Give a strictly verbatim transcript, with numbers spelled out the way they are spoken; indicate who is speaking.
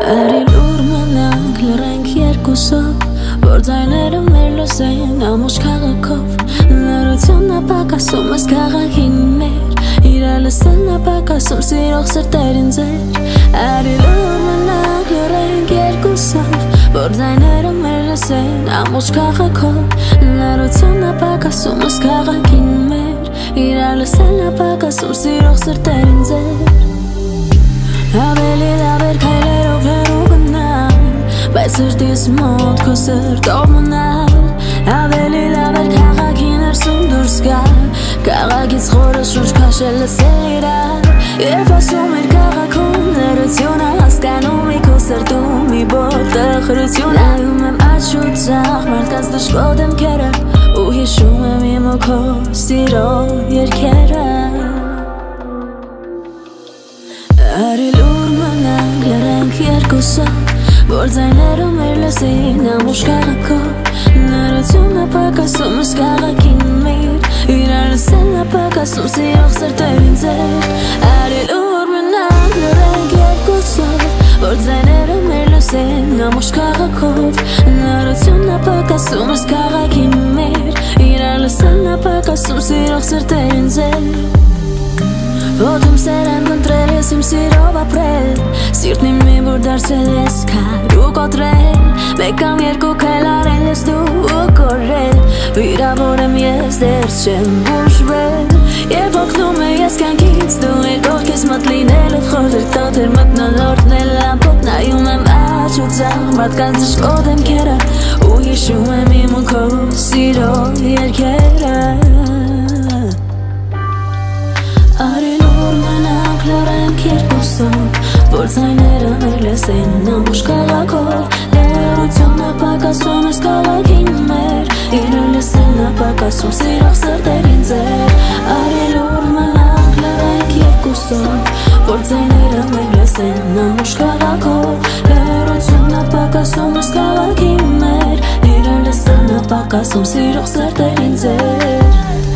Speaker 1: Արիլուր մնանք լռենք երկուսով, որ ձայները մեր լսեն ամուշ քաղաքով։ Լռությունն է պակասում ես քաղաքին մեր, իրար լսելն է պակասում սիրող սրտերին ձեր։ Արիլուր մնանք լռենք երկուսով, որ ձայները մեր լսեն ամուշ քաղաքով։ Լռությունն է պակասում ես քաղաքին մեր, իրար լսելն է պակասում սիրող սրտերին ձեր։ Ավելի լավ էր քայլերով հեռու գնալ, բայց սրտիս մոտ քո սրտով մնալ։ Ավելի լավ էր քաղաքի ներսում դուրս գալ, քաղաքից խորը շունչ քաշել լսել իրար։ Երբ ասում էր քաղաքում լռությունը, հասկանում էի քո սրտում մի որտեղ խրություն։ Նայում եմ աջ ու ձախ մարդկանց դժգոհ դեմքերը, ու հիշում եմ իմ ու քո սիրո երգերը։ Արիլուր մնանք լռենք երկուսով, որ ձայները մեր լսեն ամուշ քաղաքով։ Լռությունն է պակասում ես քաղաքին մեր, իրար լսելն է պակասում սիրող սրտերին ձեր։ Արիլուր մնանք լռենք երկուսով, որ ձայները մեր լսեն ամուշ քաղաքով։ Լռությունն է պակասում ես քաղաքին մեր, իրար լսելն է պակասում սիրող սրտերին ձեր։ Ոտում սերան կընտրել ես իմ սիրով ապրել, սիրտն իմ մի որ դարձել ես քար ու կոտրել, մեկ կամ երկու քայլ արել ես դու ու կորել, վիրավոր եմ ես դեռ չեմ բուժվել։ Երբ օգնում է ես կյանքից դու է կողքից մոտ լինելուդ խորհրդոտ էր մթնոլորտն էլ ամփոփ, նայում եմ աջ ու ձախ մարդկանց դժգոհ դեմքերը, ու հիշում եմ իմ ու քո սիրո երգերը։ Արիլուր մնանք լռենք երկուսով, որ ձայները մեր լսեն ամուշ քաղաքով։ Լռությունն է պակասում ես քաղաքին մեր, իրար լսելն է պակասում սիրող սրտերին ձեր։ Արիլուր մնանք լռենք երկուսով, որ ձայները մեր լսեն ամուշ քաղաքով։ Լռությունն է պակասում ես քաղաքին մեր, իրար լսելն է պակասում սիրող սրտերին ձեր։